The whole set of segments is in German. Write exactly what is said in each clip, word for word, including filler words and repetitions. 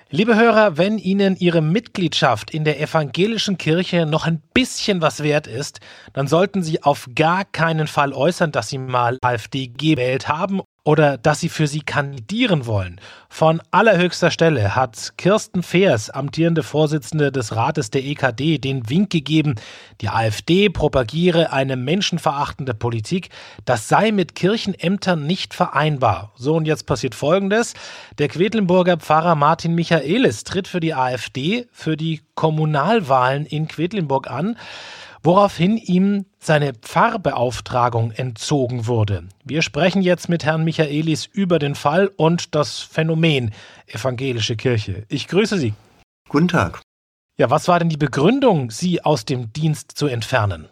Liebe Hörer, wenn Ihnen Ihre Mitgliedschaft in der evangelischen Kirche noch ein bisschen was wert ist, dann sollten Sie auf gar keinen Fall äußern, dass Sie mal AfD gewählt haben oder dass Sie für sie kandidieren wollen. Von allerhöchster Stelle hat Kirsten Feers, amtierende Vorsitzende des Rates der E K D, den Wink gegeben, die AfD propagiere eine menschenverachtende Politik. Das sei mit Kirchenämtern nicht vereinbar. So, und jetzt passiert Folgendes. Der Quedlinburger Pfarrer Martin Michaelis tritt für die AfD für die Kommunalwahlen in Quedlinburg an, woraufhin ihm seine Pfarrbeauftragung entzogen wurde. Wir sprechen jetzt mit Herrn Michaelis über den Fall und das Phänomen evangelische Kirche. Ich grüße Sie. Guten Tag. Ja, was war denn die Begründung, Sie aus dem Dienst zu entfernen?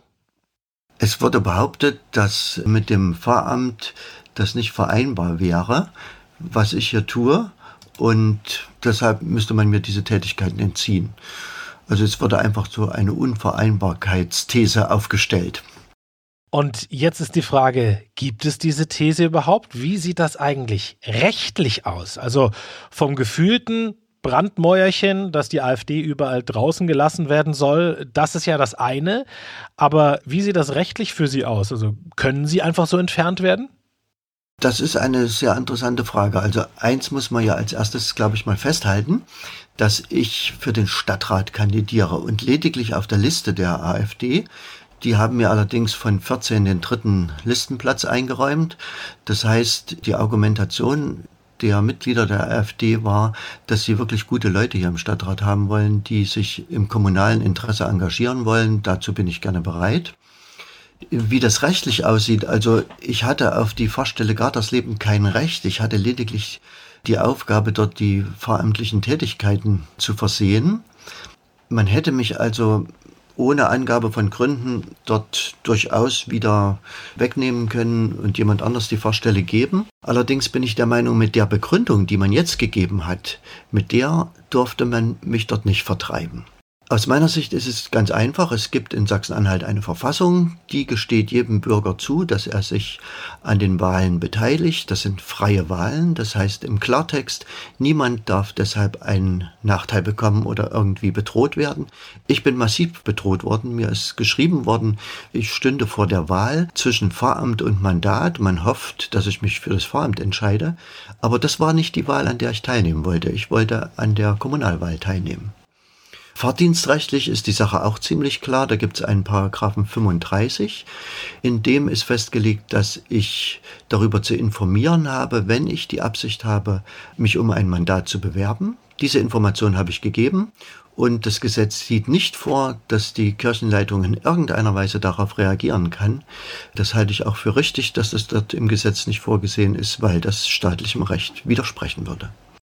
Es wurde behauptet, dass mit dem Pfarramt das nicht vereinbar wäre, was ich hier tue, und deshalb müsste man mir diese Tätigkeiten entziehen. Also es wurde einfach so eine Unvereinbarkeitsthese aufgestellt. Und jetzt ist die Frage, gibt es diese These überhaupt? Wie sieht das eigentlich rechtlich aus? Also vom gefühlten Brandmäuerchen, dass die AfD überall draußen gelassen werden soll, das ist ja das eine. Aber wie sieht das rechtlich für Sie aus? Also können Sie einfach so entfernt werden? Das ist eine sehr interessante Frage. Also eins muss man ja als erstes, glaube ich, mal festhalten, dass ich für den Stadtrat kandidiere und lediglich auf der Liste der AfD. Die haben mir allerdings von vierzehn den dritten Listenplatz eingeräumt. Das heißt, die Argumentation der Mitglieder der AfD war, dass sie wirklich gute Leute hier im Stadtrat haben wollen, die sich im kommunalen Interesse engagieren wollen. Dazu bin ich gerne bereit. Wie das rechtlich aussieht, also ich hatte auf die Pfarrstelle Gartersleben kein Recht. Ich hatte lediglich die Aufgabe, dort die pfarramtlichen Tätigkeiten zu versehen. Man hätte mich also ohne Angabe von Gründen dort durchaus wieder wegnehmen können und jemand anders die Pfarrstelle geben. Allerdings bin ich der Meinung, mit der Begründung, die man jetzt gegeben hat, mit der durfte man mich dort nicht vertreiben. Aus meiner Sicht ist es ganz einfach. Es gibt in Sachsen-Anhalt eine Verfassung, die gesteht jedem Bürger zu, dass er sich an den Wahlen beteiligt. Das sind freie Wahlen. Das heißt im Klartext, niemand darf deshalb einen Nachteil bekommen oder irgendwie bedroht werden. Ich bin massiv bedroht worden. Mir ist geschrieben worden, ich stünde vor der Wahl zwischen Pfarramt und Mandat. Man hofft, dass ich mich für das Pfarramt entscheide. Aber das war nicht die Wahl, an der ich teilnehmen wollte. Ich wollte an der Kommunalwahl teilnehmen. Fahrdienstrechtlich ist die Sache auch ziemlich klar. Da gibt es einen Paragraphen fünfunddreißig, in dem ist festgelegt, dass ich darüber zu informieren habe, wenn ich die Absicht habe, mich um ein Mandat zu bewerben. Diese Information habe ich gegeben und das Gesetz sieht nicht vor, dass die Kirchenleitung in irgendeiner Weise darauf reagieren kann. Das halte ich auch für richtig, dass das dort im Gesetz nicht vorgesehen ist, weil das staatlichem Recht widersprechen würde.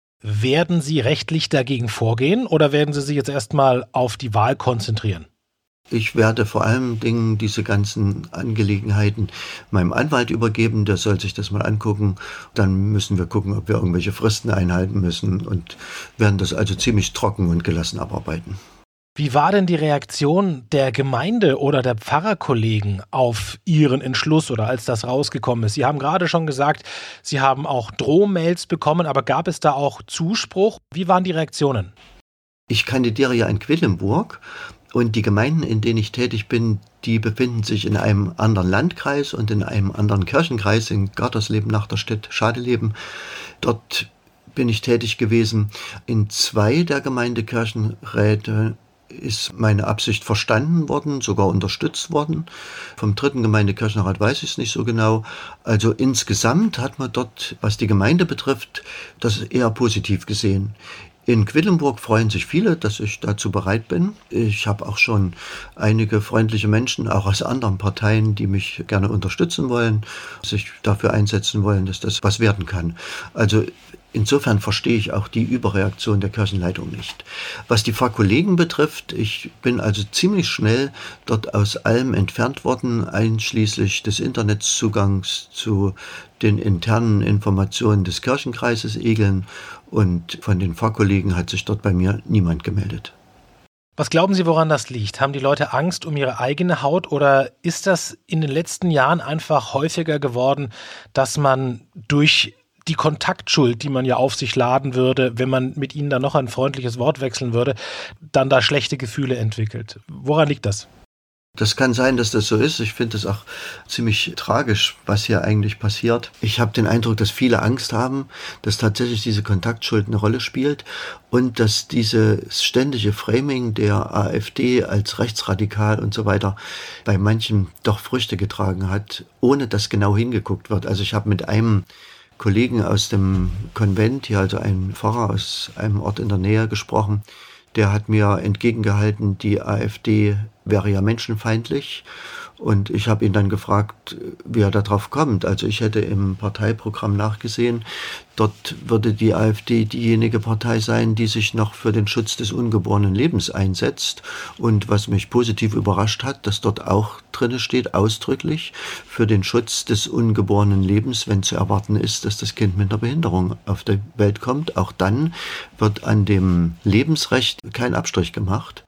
Werden Sie rechtlich dagegen vorgehen oder werden Sie sich jetzt erstmal auf die Wahl konzentrieren? Ich werde vor allen Dingen diese ganzen Angelegenheiten meinem Anwalt übergeben, der soll sich das mal angucken. Dann müssen wir gucken, ob wir irgendwelche Fristen einhalten müssen und werden das also ziemlich trocken und gelassen abarbeiten. Wie war denn die Reaktion der Gemeinde oder der Pfarrerkollegen auf Ihren Entschluss oder als das rausgekommen ist? Sie haben gerade schon gesagt, Sie haben auch Drohmails bekommen, aber gab es da auch Zuspruch? Wie waren die Reaktionen? Ich kandidiere ja in Quedlinburg und die Gemeinden, in denen ich tätig bin, die befinden sich in einem anderen Landkreis und in einem anderen Kirchenkreis, in Gartersleben, Nachterstedt, Schadeleben. Dort bin ich tätig gewesen. In zwei der Gemeindekirchenräte ist meine Absicht verstanden worden, sogar unterstützt worden. Vom dritten Gemeindekirchenrat weiß ich es nicht so genau. Also insgesamt hat man dort, was die Gemeinde betrifft, das eher positiv gesehen. In Quedlinburg freuen sich viele, dass ich dazu bereit bin. Ich habe auch schon einige freundliche Menschen, auch aus anderen Parteien, die mich gerne unterstützen wollen, sich dafür einsetzen wollen, dass das was werden kann. Also insofern verstehe ich auch die Überreaktion der Kirchenleitung nicht. Was die Pfarrkollegen betrifft, ich bin also ziemlich schnell dort aus allem entfernt worden, einschließlich des Internetzugangs zu den internen Informationen des Kirchenkreises Egeln, und von den Pfarrkollegen hat sich dort bei mir niemand gemeldet. Was glauben Sie, woran das liegt? Haben die Leute Angst um ihre eigene Haut oder ist das in den letzten Jahren einfach häufiger geworden, dass man durch die Kontaktschuld, die man ja auf sich laden würde, wenn man mit ihnen dann noch ein freundliches Wort wechseln würde, dann da schlechte Gefühle entwickelt. Woran liegt das? Das kann sein, dass das so ist. Ich finde es auch ziemlich tragisch, was hier eigentlich passiert. Ich habe den Eindruck, dass viele Angst haben, dass tatsächlich diese Kontaktschuld eine Rolle spielt und dass dieses ständige Framing der AfD als rechtsradikal und so weiter bei manchen doch Früchte getragen hat, ohne dass genau hingeguckt wird. Also ich habe mit einem Kollegen aus dem Konvent, hier also ein Pfarrer aus einem Ort in der Nähe, gesprochen. Der hat mir entgegengehalten, die AfD wäre ja menschenfeindlich. Und ich habe ihn dann gefragt, wie er darauf kommt. Also ich hätte im Parteiprogramm nachgesehen, dort würde die AfD diejenige Partei sein, die sich noch für den Schutz des ungeborenen Lebens einsetzt. Und was mich positiv überrascht hat, dass dort auch drin steht, ausdrücklich, für den Schutz des ungeborenen Lebens, wenn zu erwarten ist, dass das Kind mit einer Behinderung auf die Welt kommt. Auch dann wird an dem Lebensrecht kein Abstrich gemacht.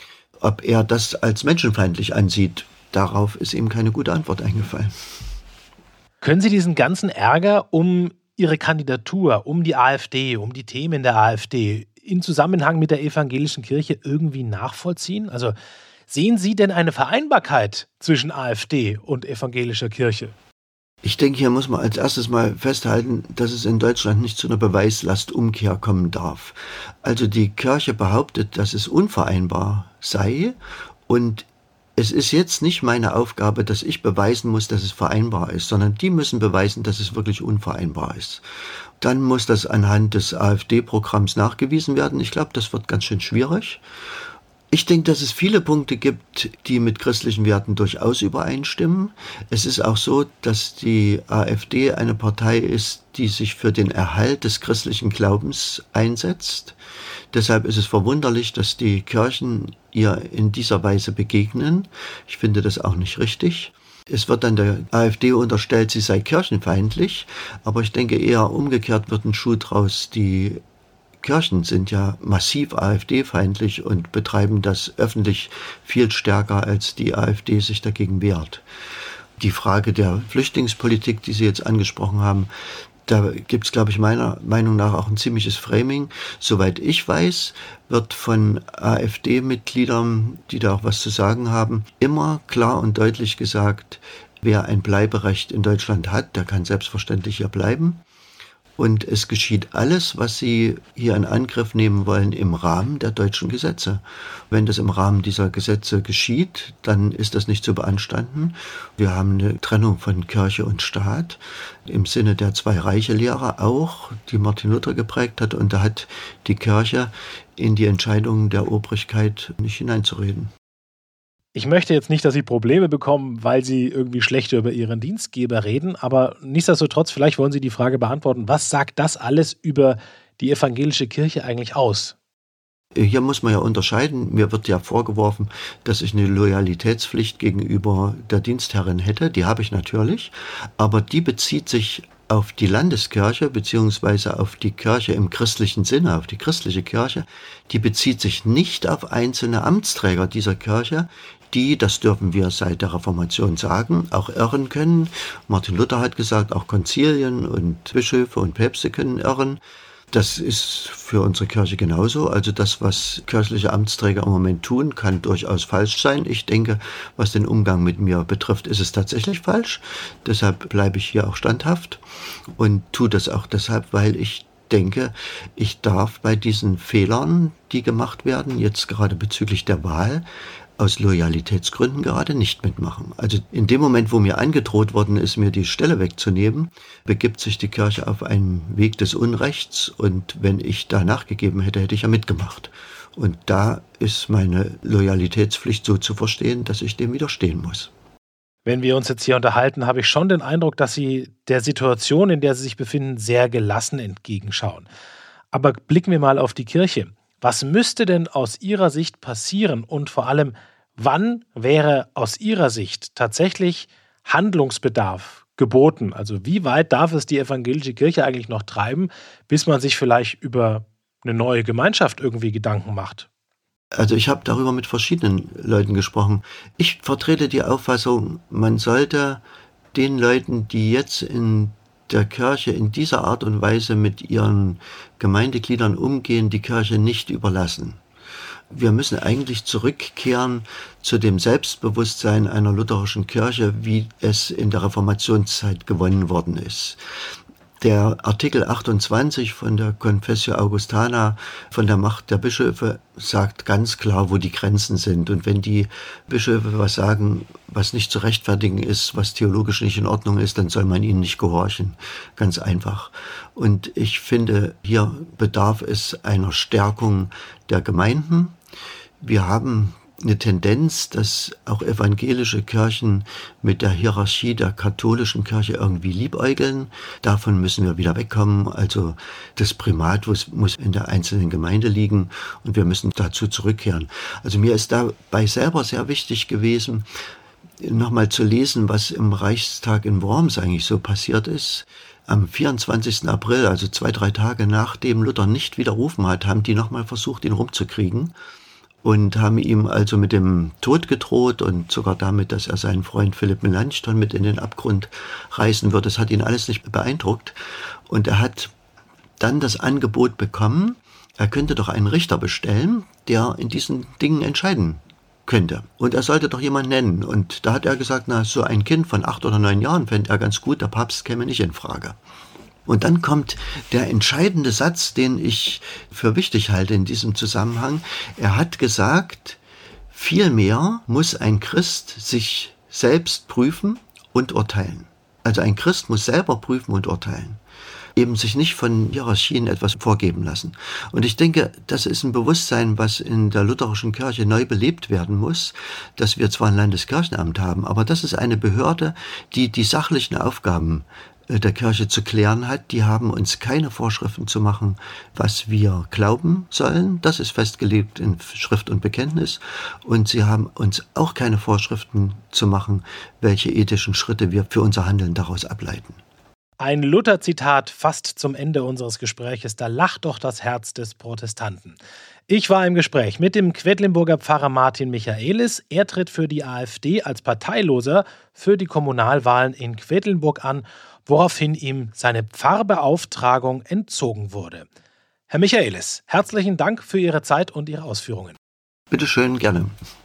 Ob er das als menschenfeindlich ansieht, darauf ist ihm keine gute Antwort eingefallen. Können Sie diesen ganzen Ärger um Ihre Kandidatur, um die AfD, um die Themen der AfD in Zusammenhang mit der evangelischen Kirche irgendwie nachvollziehen? Also sehen Sie denn eine Vereinbarkeit zwischen AfD und evangelischer Kirche? Ich denke, hier muss man als erstes mal festhalten, dass es in Deutschland nicht zu einer Beweislastumkehr kommen darf. Also die Kirche behauptet, dass es unvereinbar sei und es ist jetzt nicht meine Aufgabe, dass ich beweisen muss, dass es vereinbar ist, sondern die müssen beweisen, dass es wirklich unvereinbar ist. Dann muss das anhand des AfD-Programms nachgewiesen werden. Ich glaube, das wird ganz schön schwierig. Ich denke, dass es viele Punkte gibt, die mit christlichen Werten durchaus übereinstimmen. Es ist auch so, dass die AfD eine Partei ist, die sich für den Erhalt des christlichen Glaubens einsetzt. Deshalb ist es verwunderlich, dass die Kirchen ihr in dieser Weise begegnen. Ich finde das auch nicht richtig. Es wird dann der AfD unterstellt, sie sei kirchenfeindlich, aber ich denke eher umgekehrt wird ein Schuh draus. Die Kirchen sind ja massiv AfD-feindlich und betreiben das öffentlich viel stärker, als die AfD sich dagegen wehrt. Die Frage der Flüchtlingspolitik, die Sie jetzt angesprochen haben, da gibt es, glaube ich, meiner Meinung nach auch ein ziemliches Framing. Soweit ich weiß, wird von AfD-Mitgliedern, die da auch was zu sagen haben, immer klar und deutlich gesagt, wer ein Bleiberecht in Deutschland hat, der kann selbstverständlich hier bleiben. Und es geschieht alles, was Sie hier in Angriff nehmen wollen, im Rahmen der deutschen Gesetze. Wenn das im Rahmen dieser Gesetze geschieht, dann ist das nicht zu beanstanden. Wir haben eine Trennung von Kirche und Staat im Sinne der Zwei-Reiche-Lehre auch, die Martin Luther geprägt hat. Und da hat die Kirche in die Entscheidungen der Obrigkeit nicht hineinzureden. Ich möchte jetzt nicht, dass Sie Probleme bekommen, weil Sie irgendwie schlecht über Ihren Dienstgeber reden, aber nichtsdestotrotz, vielleicht wollen Sie die Frage beantworten, was sagt das alles über die evangelische Kirche eigentlich aus? Hier muss man ja unterscheiden. Mir wird ja vorgeworfen, dass ich eine Loyalitätspflicht gegenüber der Dienstherrin hätte. Die habe ich natürlich, aber die bezieht sich auf die Landeskirche beziehungsweise auf die Kirche im christlichen Sinne, auf die christliche Kirche. Die bezieht sich nicht auf einzelne Amtsträger dieser Kirche, die, das dürfen wir seit der Reformation sagen, auch irren können. Martin Luther hat gesagt, auch Konzilien und Bischöfe und Päpste können irren. Das ist für unsere Kirche genauso. Also das, was kirchliche Amtsträger im Moment tun, kann durchaus falsch sein. Ich denke, was den Umgang mit mir betrifft, ist es tatsächlich falsch. Deshalb bleibe ich hier auch standhaft und tue das auch deshalb, weil ich denke, ich darf bei diesen Fehlern, die gemacht werden, jetzt gerade bezüglich der Wahl, aus Loyalitätsgründen gerade nicht mitmachen. Also in dem Moment, wo mir angedroht worden ist, mir die Stelle wegzunehmen, begibt sich die Kirche auf einen Weg des Unrechts und wenn ich da nachgegeben hätte, hätte ich ja mitgemacht. Und da ist meine Loyalitätspflicht so zu verstehen, dass ich dem widerstehen muss. Wenn wir uns jetzt hier unterhalten, habe ich schon den Eindruck, dass Sie der Situation, in der Sie sich befinden, sehr gelassen entgegenschauen. Aber blicken wir mal auf die Kirche. Was müsste denn aus Ihrer Sicht passieren und vor allem, wann wäre aus Ihrer Sicht tatsächlich Handlungsbedarf geboten? Also wie weit darf es die evangelische Kirche eigentlich noch treiben, bis man sich vielleicht über eine neue Gemeinschaft irgendwie Gedanken macht? Also ich habe darüber mit verschiedenen Leuten gesprochen. Ich vertrete die Auffassung, man sollte den Leuten, die jetzt in der Kirche in dieser Art und Weise mit ihren Gemeindegliedern umgehen, die Kirche nicht überlassen. Wir müssen eigentlich zurückkehren zu dem Selbstbewusstsein einer lutherischen Kirche, wie es in der Reformationszeit gewonnen worden ist. Der Artikel achtundzwanzig von der Confessio Augustana, von der Macht der Bischöfe, sagt ganz klar, wo die Grenzen sind. Und wenn die Bischöfe was sagen, was nicht zu rechtfertigen ist, was theologisch nicht in Ordnung ist, dann soll man ihnen nicht gehorchen. Ganz einfach. Und ich finde, hier bedarf es einer Stärkung der Gemeinden. Wir haben eine Tendenz, dass auch evangelische Kirchen mit der Hierarchie der katholischen Kirche irgendwie liebäugeln. Davon müssen wir wieder wegkommen. Also das Primat muss in der einzelnen Gemeinde liegen und wir müssen dazu zurückkehren. Also mir ist dabei selber sehr wichtig gewesen, nochmal zu lesen, was im Reichstag in Worms eigentlich so passiert ist. Am vierundzwanzigsten April, also zwei, drei Tage nachdem Luther nicht widerrufen hat, haben die nochmal versucht, ihn rumzukriegen. Und haben ihm also mit dem Tod gedroht und sogar damit, dass er seinen Freund Philipp Melanchthon mit in den Abgrund reißen wird. Das hat ihn alles nicht beeindruckt. Und er hat dann das Angebot bekommen, er könnte doch einen Richter bestellen, der in diesen Dingen entscheiden könnte. Und er sollte doch jemanden nennen. Und da hat er gesagt, na, so ein Kind von acht oder neun Jahren fände er ganz gut, der Papst käme nicht in Frage. Und dann kommt der entscheidende Satz, den ich für wichtig halte in diesem Zusammenhang. Er hat gesagt, vielmehr muss ein Christ sich selbst prüfen und urteilen. Also ein Christ muss selber prüfen und urteilen. Eben sich nicht von Hierarchien etwas vorgeben lassen. Und ich denke, das ist ein Bewusstsein, was in der lutherischen Kirche neu belebt werden muss, dass wir zwar ein Landeskirchenamt haben, aber das ist eine Behörde, die die sachlichen Aufgaben der Kirche zu klären hat. Die haben uns keine Vorschriften zu machen, was wir glauben sollen. Das ist festgelegt in Schrift und Bekenntnis. Und sie haben uns auch keine Vorschriften zu machen, welche ethischen Schritte wir für unser Handeln daraus ableiten. Ein Luther-Zitat fast zum Ende unseres Gespräches. Da lacht doch das Herz des Protestanten. Ich war im Gespräch mit dem Quedlinburger Pfarrer Martin Michaelis. Er tritt für die AfD als Parteiloser für die Kommunalwahlen in Quedlinburg an, woraufhin ihm seine Pfarrbeauftragung entzogen wurde. Herr Michaelis, herzlichen Dank für Ihre Zeit und Ihre Ausführungen. Bitte schön, gerne.